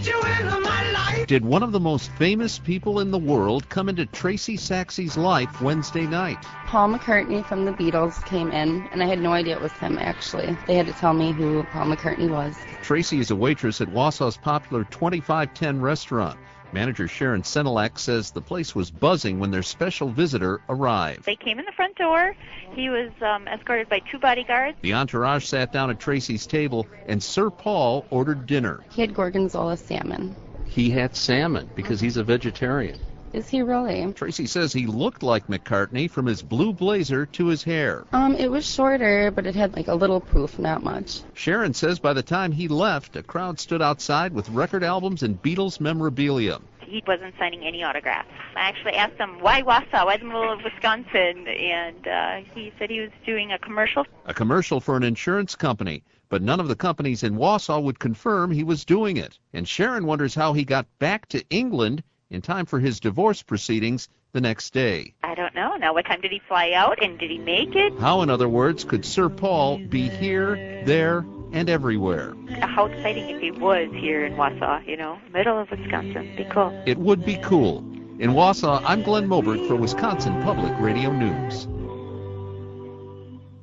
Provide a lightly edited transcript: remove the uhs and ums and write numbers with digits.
you into my life. Did one of the most famous people in the world come into Tracy Saxe's life Wednesday night? Paul McCartney from the Beatles came in, and I had no idea it was him, actually. They had to tell me who Paul McCartney was. Tracy is a waitress at Wausau's popular 2510 restaurant. Manager Sharon Senelak says the place was buzzing when their special visitor arrived. They came in the front door. He was escorted by 2 bodyguards. The entourage sat down at Tracy's table, and Sir Paul ordered dinner. He had gorgonzola salmon. He had salmon because he's a vegetarian. Is he really? Tracy says he looked like McCartney from his blue blazer to his hair. It was shorter, but it had like a little poof, not much. Sharon says by the time he left, a crowd stood outside with record albums and Beatles memorabilia. He wasn't signing any autographs. I actually asked him, why Wausau? Why the middle of Wisconsin? And he said he was doing a commercial. A commercial for an insurance company. But none of the companies in Wausau would confirm he was doing it. And Sharon wonders how he got back to England in time for his divorce proceedings the next day. I don't know. Now, what time did he fly out, and did he make it? How, in other words, could Sir Paul be here, there, and everywhere? How exciting if he was here in Wausau, middle of Wisconsin. Be cool. It would be cool. In Wausau, I'm Glenn Moberg for Wisconsin Public Radio News.